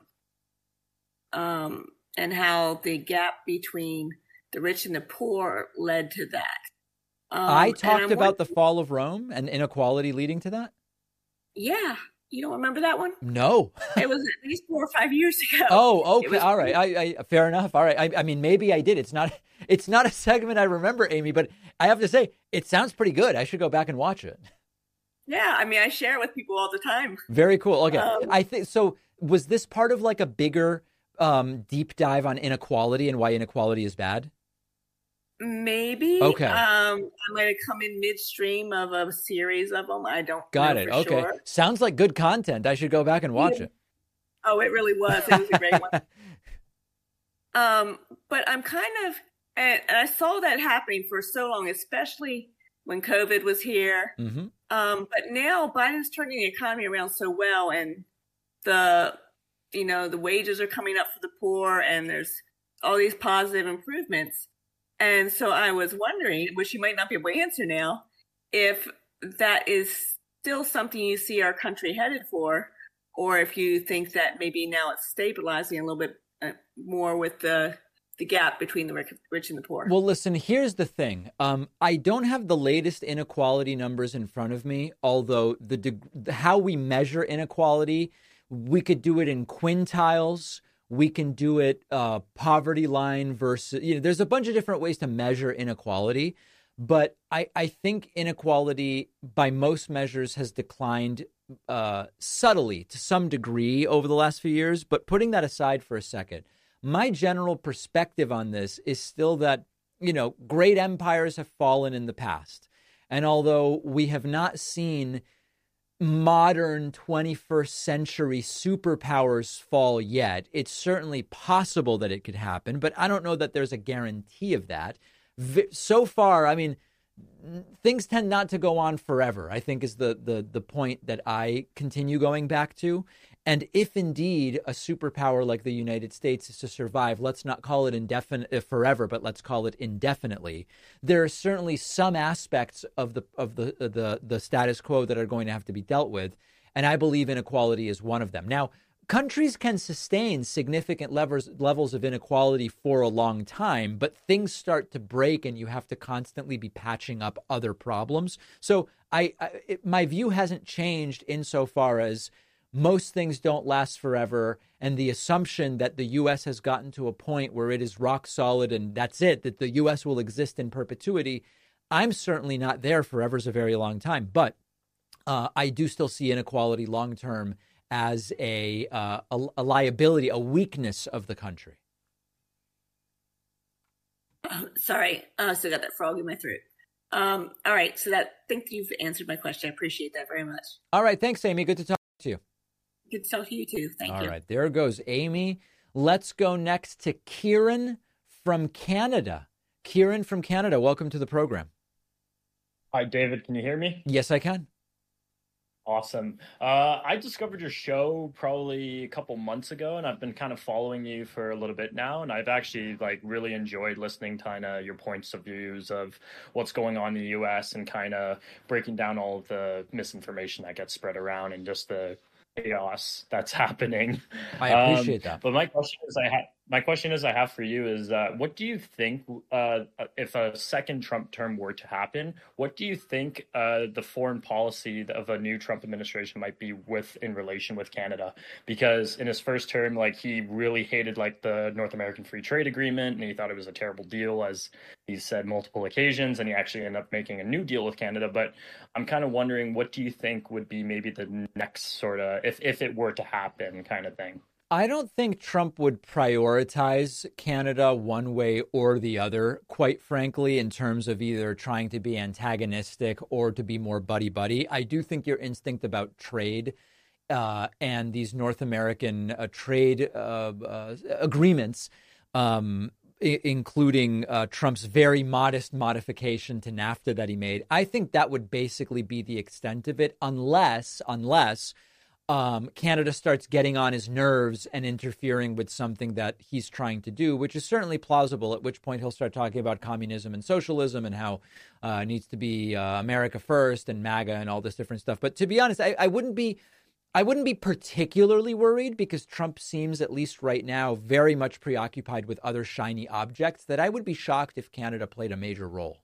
and how the gap between the rich and the poor led to that. I talked about the fall of Rome and inequality leading to that? Yeah. You don't remember that one? No. It was at least 4 or 5 years ago. Oh, okay. All right. I fair enough. All right. I mean, maybe I did. It's not a segment I remember, Amy, but I have to say, it sounds pretty good. I should go back and watch it. Yeah. I mean, I share it with people all the time. Very cool. Okay. I think so. Was this part of like a bigger deep dive on inequality and why inequality is bad? Maybe. Okay. I might have come in midstream of a series of them. I don't Got know it. for Okay. sure. Sounds like good content. I should go back and watch it. Oh, it really was. It was a great one. But I'm kind of, and I saw that happening for so long, especially when COVID was here. Mm-hmm. But now Biden's turning the economy around so well, and the wages are coming up for the poor, and there's all these positive improvements. And so I was wondering, which you might not be able to answer now, if that is still something you see our country headed for, or if you think that maybe now it's stabilizing a little bit more with the gap between the rich and the poor. Well, listen, here's the thing. I don't have the latest inequality numbers in front of me, although how we measure inequality, we could do it in quintiles. We can do it poverty line versus, there's a bunch of different ways to measure inequality. But I think inequality by most measures has declined subtly to some degree over the last few years. But putting that aside for a second, my general perspective on this is still that, great empires have fallen in the past. And although we have not seen modern 21st century superpowers fall yet, it's certainly possible that it could happen, but I don't know that there's a guarantee of that. So far, I mean, things tend not to go on forever, I think is the point that I continue going back to. And if indeed a superpower like the United States is to survive, let's not call it indefinite forever, but let's call it indefinitely. There are certainly some aspects of the status quo that are going to have to be dealt with, and I believe inequality is one of them. Now, countries can sustain significant levels of inequality for a long time, but things start to break, and you have to constantly be patching up other problems. So my view hasn't changed insofar as most things don't last forever, and the assumption that the U.S. has gotten to a point where it is rock solid and that's it, that the U.S. will exist in perpetuity, I'm certainly not there. Forever is a very long time. But I do still see inequality long term as a liability, a weakness of the country. Sorry, I still got that frog in my throat. All right, so think you've answered my question. I appreciate that very much. All right, thanks, Amy. Good to talk to you. Good to talk to you too. Thank you. All right, there goes Amy. Let's go next to Kieran from Canada. Kieran from Canada, welcome to the program. Hi, David. Can you hear me? Yes, I can. Awesome. I discovered your show probably a couple months ago, and I've been kind of following you for a little bit now. And I've actually really enjoyed listening to kind of your points of views of what's going on in the U.S. and kind of breaking down all of the misinformation that gets spread around and just the chaos that's happening. I appreciate that. But my question I have for you is, what do you think if a second Trump term were to happen? What do you think the foreign policy of a new Trump administration might be in relation with Canada? Because in his first term, he really hated the North American Free Trade Agreement, and he thought it was a terrible deal, as he said multiple occasions, and he actually ended up making a new deal with Canada. But I'm kind of wondering, what do you think would be maybe the next sort of, if it were to happen, kind of thing? I don't think Trump would prioritize Canada one way or the other, quite frankly, in terms of either trying to be antagonistic or to be more buddy-buddy. I do think your instinct about trade and these North American trade agreements, including Trump's very modest modification to NAFTA that he made, I think that would basically be the extent of it, unless Canada starts getting on his nerves and interfering with something that he's trying to do, which is certainly plausible, at which point he'll start talking about communism and socialism and how it needs to be America first and MAGA and all this different stuff. But to be honest, I wouldn't be particularly worried, because Trump seems, at least right now, very much preoccupied with other shiny objects, that I would be shocked if Canada played a major role.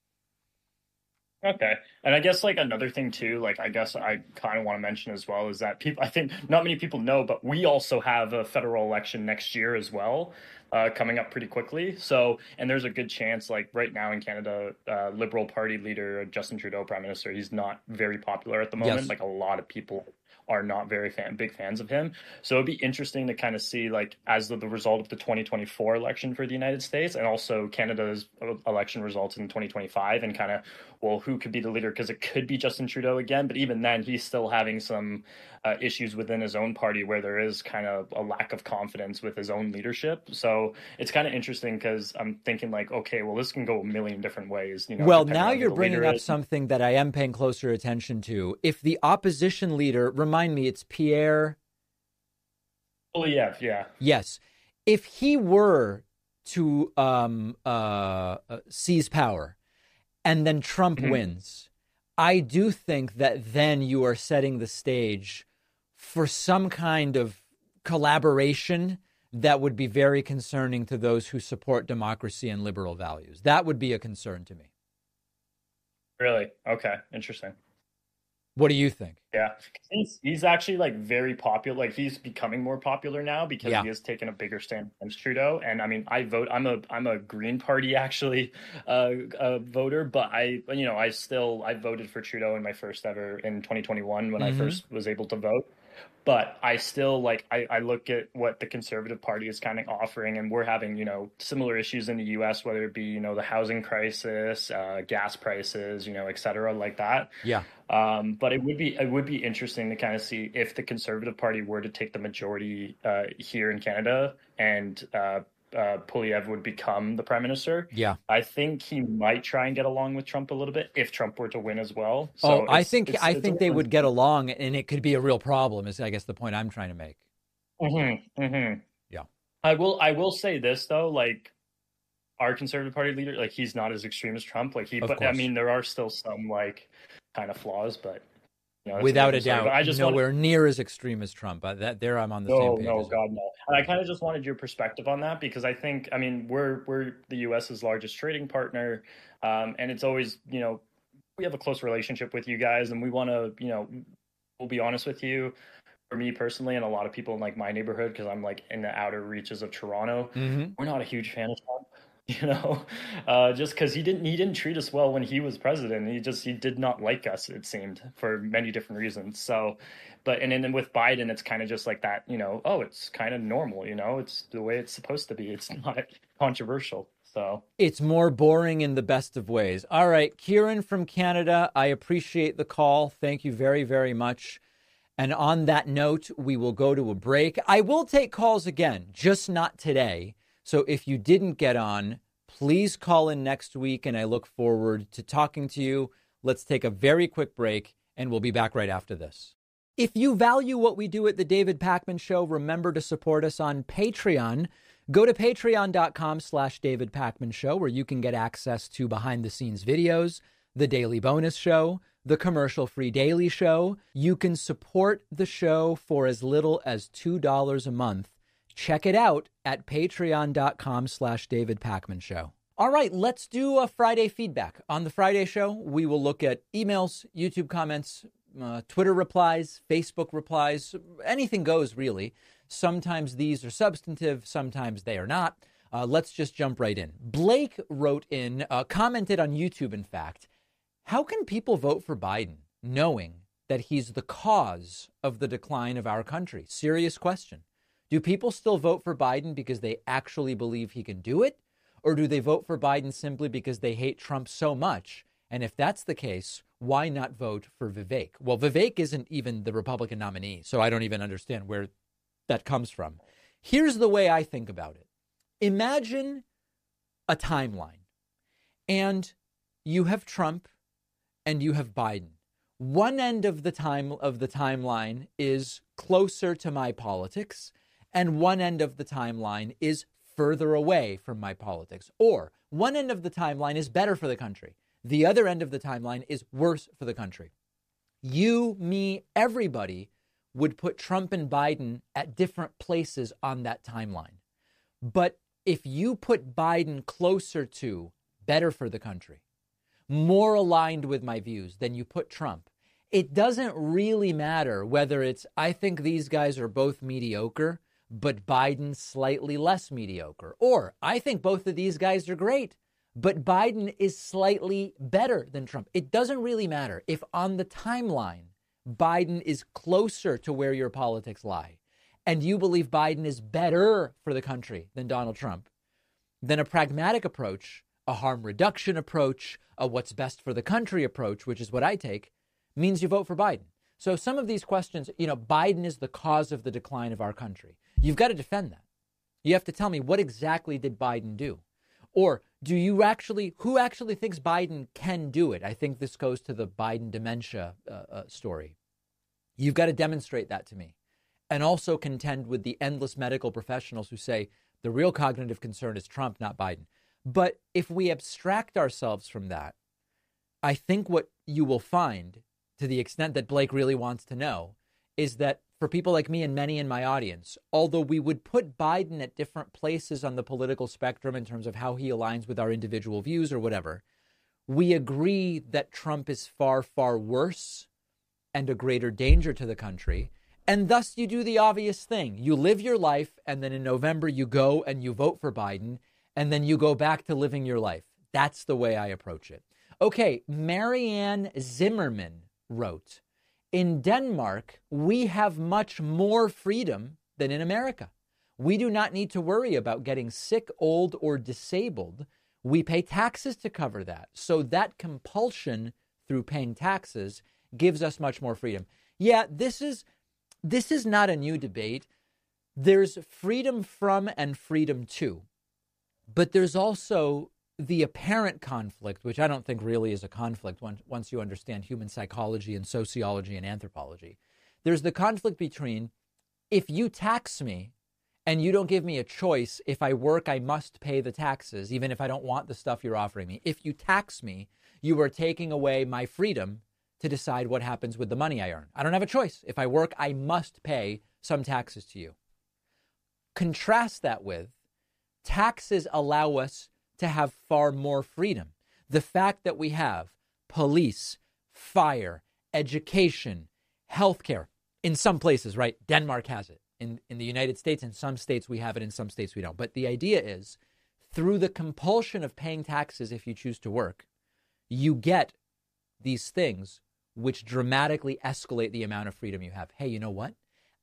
Okay. And I guess another thing too, I guess I kind of want to mention as well, is that I think not many people know, but we also have a federal election next year as well, coming up pretty quickly. So, and there's a good chance, right now in Canada, Liberal Party leader Justin Trudeau, Prime Minister, he's not very popular at the moment. Yes. A lot of people are not very big fans of him. So it'd be interesting to kind of see, as the result of the 2024 election for the United States, and also Canada's election results in 2025, and kind of, who could be the leader? Because it could be Justin Trudeau again, but even then, he's still having some issues within his own party where there is kind of a lack of confidence with his own leadership. So it's kind of interesting, because I'm thinking okay, well, this can go a million different ways. Well, now you're bringing up something that I am paying closer attention to. If the opposition leader, remind me, it's Pierre Poilievre, yeah. Yes. If he were to seize power and then Trump wins, I do think that then you are setting the stage for some kind of collaboration that would be very concerning to those who support democracy and liberal values. That would be a concern to me. Really? Okay. Interesting. What do you think? Yeah, he's actually very popular. He's becoming more popular now because he has taken a bigger stand against Trudeau. And I mean, I'm a Green Party actually voter, but I voted for Trudeau in my first ever in 2021 when I first was able to vote. But I still I look at what the Conservative Party is kind of offering, and we're having, similar issues in the U.S., whether it be, the housing crisis, gas prices, et cetera, like that. Yeah. But it would be interesting to kind of see if the Conservative Party were to take the majority here in Canada, and Poilievre would become the prime minister. Yeah. I think he might try and get along with Trump a little bit if Trump were to win as well. So I think they would get along, and it could be a real problem, is I guess the point I'm trying to make. Yeah. I will say this though, our Conservative Party leader, he's not as extreme as Trump. I mean, there are still some kind of flaws, but without a doubt, I just nowhere near as extreme as Trump. There I'm on the same page. No, God, no. And I kind of just wanted your perspective on that, because I think, I mean, we're the U.S.'s largest trading partner, and it's always, we have a close relationship with you guys, and we want to, we'll be honest with you. For me personally, and a lot of people in my neighborhood, because I'm in the outer reaches of Toronto, we're not a huge fan of Trump. Just because he didn't treat us well when he was president. He did not like us, it seemed, for many different reasons. So, and then with Biden, it's kind of just like that, it's kind of normal, it's the way it's supposed to be. It's not controversial. So it's more boring in the best of ways. All right, Kieran from Canada, I appreciate the call. Thank you very, very much. And on that note, we will go to a break. I will take calls again, just not today. So if you didn't get on, please call in next week, and I look forward to talking to you. Let's take a very quick break, and we'll be back right after this. If you value what we do at The David Pakman Show, remember to support us on Patreon. Go to patreon.com/David Pakman Show, where you can get access to behind-the-scenes videos, the Daily Bonus Show, the commercial-free Daily Show. You can support the show for as little as $2 a month. Check it out at patreon.com/David Pakman Show. All right, let's do a Friday feedback. On the Friday show, we will look at emails, YouTube comments, Twitter replies, Facebook replies, anything goes, really. Sometimes these are substantive, sometimes they are not. Let's just jump right in. Blake wrote in, commented on YouTube, in fact, how can people vote for Biden knowing that he's the cause of the decline of our country? Serious question. Do people still vote for Biden because they actually believe he can do it? Or do they vote for Biden simply because they hate Trump so much? And if that's the case, why not vote for Vivek? Well, Vivek isn't even the Republican nominee, so I don't even understand where that comes from. Here's the way I think about it. Imagine a timeline, and you have Trump and you have Biden. One end of the timeline is closer to my politics, and one end of the timeline is further away from my politics. Or one end of the timeline is better for the country. The other end of the timeline is worse for the country. You, me, everybody would put Trump and Biden at different places on that timeline. But if you put Biden closer to better for the country, more aligned with my views than you put Trump, it doesn't really matter whether it's, I think these guys are both mediocre, but Biden's slightly less mediocre. Or I think both of these guys are great, but Biden is slightly better than Trump. It doesn't really matter if on the timeline, Biden is closer to where your politics lie, and you believe Biden is better for the country than Donald Trump. Then a pragmatic approach, a harm reduction approach, a what's best for the country approach, which is what I take, means you vote for Biden. So some of these questions, Biden is the cause of the decline of our country. You've got to defend that. You have to tell me, what exactly did Biden do? Or who actually thinks Biden can do it? I think this goes to the Biden dementia story. You've got to demonstrate that to me. And also contend with the endless medical professionals who say the real cognitive concern is Trump, not Biden. But if we abstract ourselves from that, I think what you will find, to the extent that Blake really wants to know, is that for people like me and many in my audience, although we would put Biden at different places on the political spectrum in terms of how he aligns with our individual views or whatever, we agree that Trump is far, far worse and a greater danger to the country. And thus you do the obvious thing. You live your life, and then in November you go and you vote for Biden, and then you go back to living your life. That's the way I approach it. Okay, Marianne Zimmerman wrote, in Denmark, we have much more freedom than in America. We do not need to worry about getting sick, old, or disabled. We pay taxes to cover that. So that compulsion through paying taxes gives us much more freedom. Yeah, this is not a new debate. There's freedom from and freedom to. But there's also the apparent conflict, which I don't think really is a conflict once you understand human psychology and sociology and anthropology. There's the conflict between, if you tax me and you don't give me a choice, if I work, I must pay the taxes, even if I don't want the stuff you're offering me. If you tax me, you are taking away my freedom to decide what happens with the money I earn. I don't have a choice. If I work, I must pay some taxes to you. Contrast that with taxes allow us to have far more freedom. The fact that we have police, fire, education, healthcare, in some places, right? Denmark has it. In the United States, in some states we have it, in some states we don't. But the idea is, through the compulsion of paying taxes if you choose to work, you get these things which dramatically escalate the amount of freedom you have. Hey, you know what?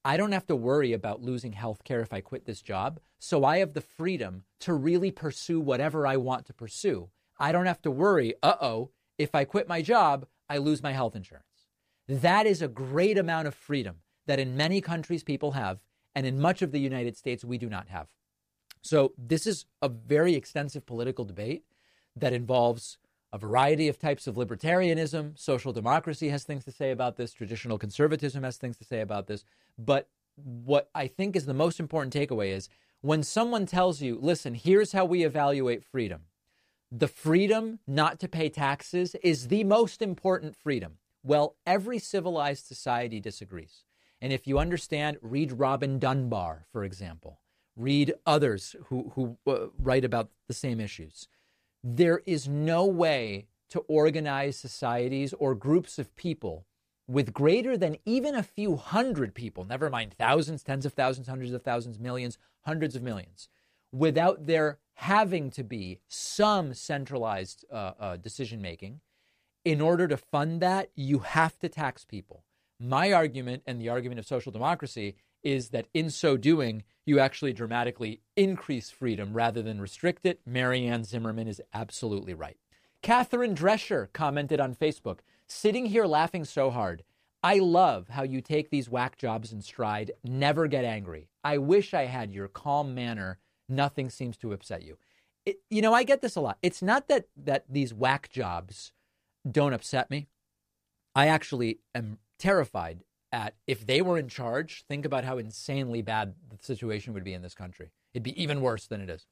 I don't have to worry about losing health care if I quit this job. So I have the freedom to really pursue whatever I want to pursue. I don't have to worry, if I quit my job, I lose my health insurance. That is a great amount of freedom that in many countries people have, and in much of the United States, we do not have. So this is a very extensive political debate that involves a variety of types of libertarianism. Social democracy has things to say about this. Traditional conservatism has things to say about this. But what I think is the most important takeaway is when someone tells you, listen, here's how we evaluate freedom. The freedom not to pay taxes is the most important freedom. Well, every civilized society disagrees. And if you understand, read Robin Dunbar, for example. Read others who write about the same issues. There is no way to organize societies or groups of people with greater than even a few hundred people, never mind thousands, tens of thousands, hundreds of thousands, millions, hundreds of millions, without there having to be some centralized decision-making. In order to fund that, you have to tax people. My argument and the argument of social democracy is that in so doing, you actually dramatically increase freedom rather than restrict it. Marianne Zimmerman is absolutely right. Catherine Drescher commented on Facebook, sitting here laughing so hard. I love how you take these whack jobs in stride, never get angry. I wish I had your calm manner. Nothing seems to upset you. I get this a lot. It's not that these whack jobs don't upset me. I actually am terrified at if they were in charge, think about how insanely bad the situation would be in this country. It'd be even worse than it is.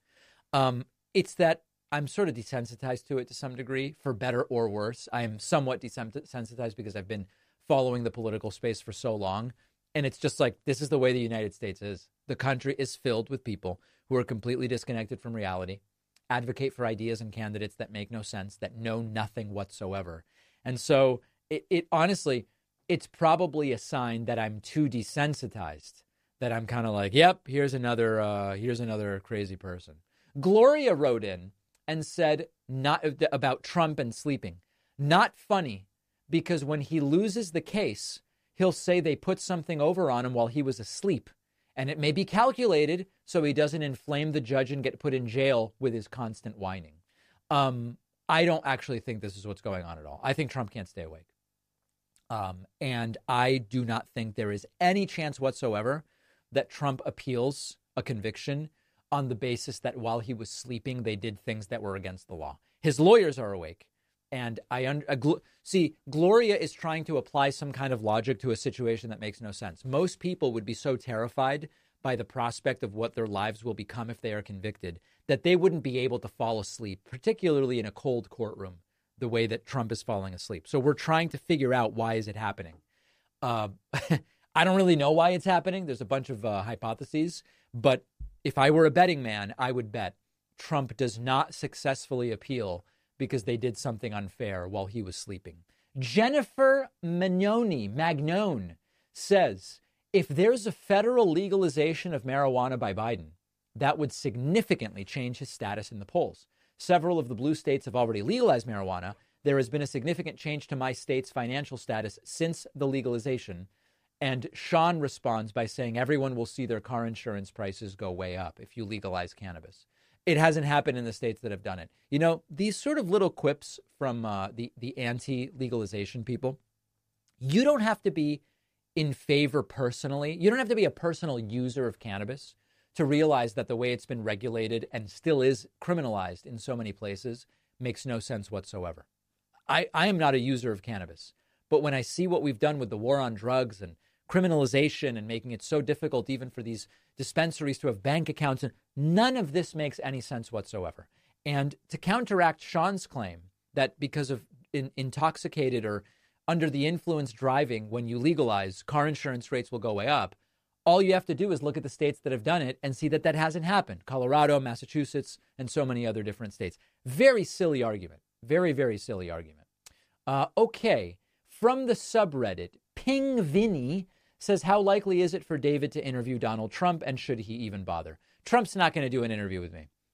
It's that I'm sort of desensitized to it to some degree, for better or worse. I am somewhat desensitized because I've been following the political space for so long. And it's just like, this is the way the United States is. The country is filled with people who are completely disconnected from reality, advocate for ideas and candidates that make no sense, that know nothing whatsoever. And so it honestly, it's probably a sign that I'm too desensitized, that I'm kind of like, yep, here's another crazy person. Gloria wrote in and said not about Trump and sleeping. Not funny, because when he loses the case, he'll say they put something over on him while he was asleep. And it may be calculated so he doesn't inflame the judge and get put in jail with his constant whining. I don't actually think this is what's going on at all. I think Trump can't stay awake. And I do not think there is any chance whatsoever that Trump appeals a conviction on the basis that while he was sleeping, they did things that were against the law. His lawyers are awake. And Gloria is trying to apply some kind of logic to a situation that makes no sense. Most people would be so terrified by the prospect of what their lives will become if they are convicted that they wouldn't be able to fall asleep, particularly in a cold courtroom, the way that Trump is falling asleep. So we're trying to figure out, why is it happening? I don't really know why it's happening. There's a bunch of hypotheses. But if I were a betting man, I would bet Trump does not successfully appeal because they did something unfair while he was sleeping. Jennifer Magnone says, if there's a federal legalization of marijuana by Biden, that would significantly change his status in the polls. Several of the blue states have already legalized marijuana. There has been a significant change to my state's financial status since the legalization. And Sean responds by saying everyone will see their car insurance prices go way up if you legalize cannabis. It hasn't happened in the states that have done it. You know, these sort of little quips from the anti-legalization people, you don't have to be in favor personally. You don't have to be a personal user of cannabis to realize that the way it's been regulated and still is criminalized in so many places makes no sense whatsoever. I am not a user of cannabis, but when I see what we've done with the war on drugs and criminalization and making it so difficult even for these dispensaries to have bank accounts, and none of this makes any sense whatsoever. And to counteract Sean's claim that because of intoxicated or under the influence driving, when you legalize, car insurance rates will go way up, all you have to do is look at the states that have done it and see that that hasn't happened. Colorado, Massachusetts, and so many other different states. Very silly argument. Very, very silly argument. Okay. From the subreddit, Ping Vinny says, how likely is it for David to interview Donald Trump, and should he even bother? Trump's not going to do an interview with me.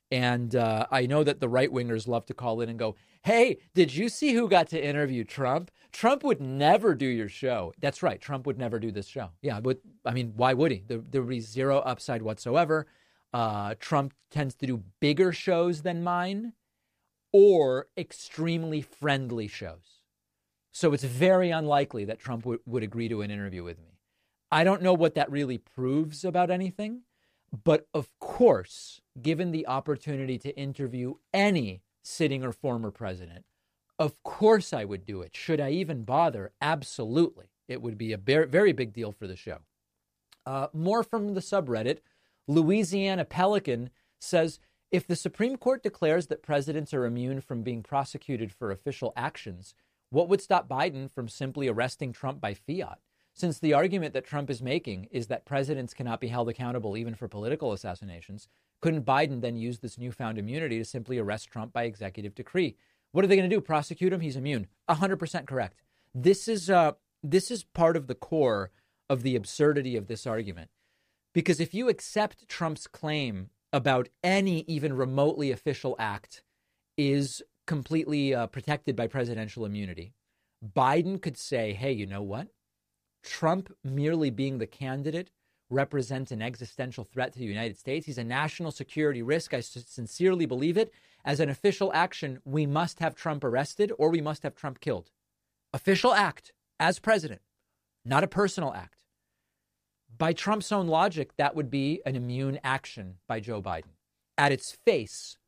And I know that the right-wingers love to call in and go, hey, did you see who got to interview Trump? Trump would never do your show. That's right. Trump would never do this show. Yeah, but I mean, why would he? There would be zero upside whatsoever. Trump tends to do bigger shows than mine or extremely friendly shows. So it's very unlikely that Trump would agree to an interview with me. I don't know what that really proves about anything. But of course, given the opportunity to interview any sitting or former president, of course I would do it. Should I even bother? Absolutely. It would be a very big deal for the show. More from the subreddit. Louisiana Pelican says, if the Supreme Court declares that presidents are immune from being prosecuted for official actions, what would stop Biden from simply arresting Trump by fiat? Since the argument that Trump is making is that presidents cannot be held accountable even for political assassinations, couldn't Biden then use this newfound immunity to simply arrest Trump by executive decree? What are they going to do? Prosecute him? He's immune. 100% correct. This is part of the core of the absurdity of this argument. Because if you accept Trump's claim about any even remotely official act is completely protected by presidential immunity, Biden could say, hey, you know what? Trump merely being the candidate represents an existential threat to the United States. He's a national security risk. I sincerely believe it. As an official action, we must have Trump arrested or we must have Trump killed. Official act as president, not a personal act. By Trump's own logic, that would be an immune action by Joe Biden. At its face,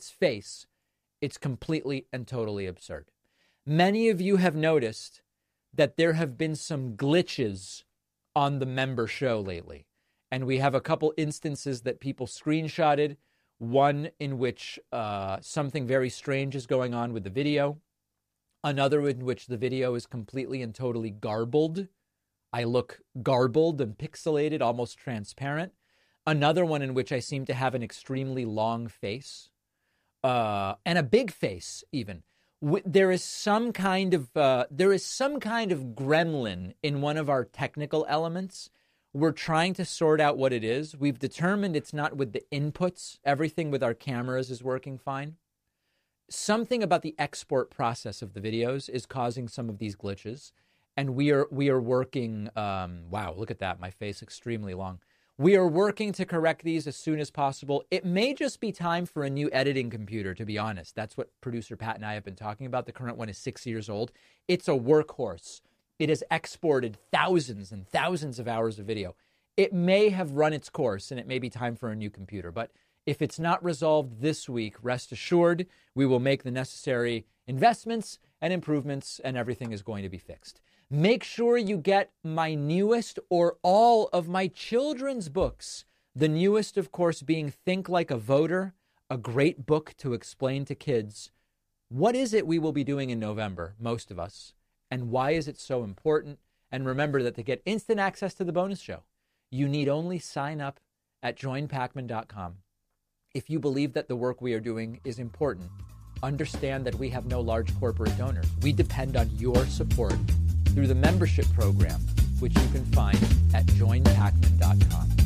it's completely and totally absurd. Many of you have noticed that there have been some glitches on the member show lately. And we have a couple instances that people screenshotted. One in which something very strange is going on with the video. Another in which the video is completely and totally garbled. I look garbled and pixelated, almost transparent. Another one in which I seem to have an extremely long face. And a big face, even. There is some kind of gremlin in one of our technical elements. We're trying to sort out what it is. We've determined it's not with the inputs. Everything with our cameras is working fine. Something about the export process of the videos is causing some of these glitches. And we are working, wow, look at that, my face extremely long. We are working to correct these as soon as possible. It may just be time for a new editing computer, to be honest. That's what producer Pat and I have been talking about. The current one is 6 years old. It's a workhorse. It has exported thousands and thousands of hours of video. It may have run its course, and it may be time for a new computer. But if it's not resolved this week, rest assured, we will make the necessary investments and improvements, and everything is going to be fixed. Make sure you get my newest or all of my children's books. The newest, of course, being Think Like a Voter, a great book to explain to kids what is it we will be doing in November, most of us, and why is it so important. And remember that to get instant access to the bonus show, you need only sign up at joinpacman.com. If you believe that the work we are doing is important, understand that we have no large corporate donors. We depend on your support through the membership program, which you can find at joinpacman.com.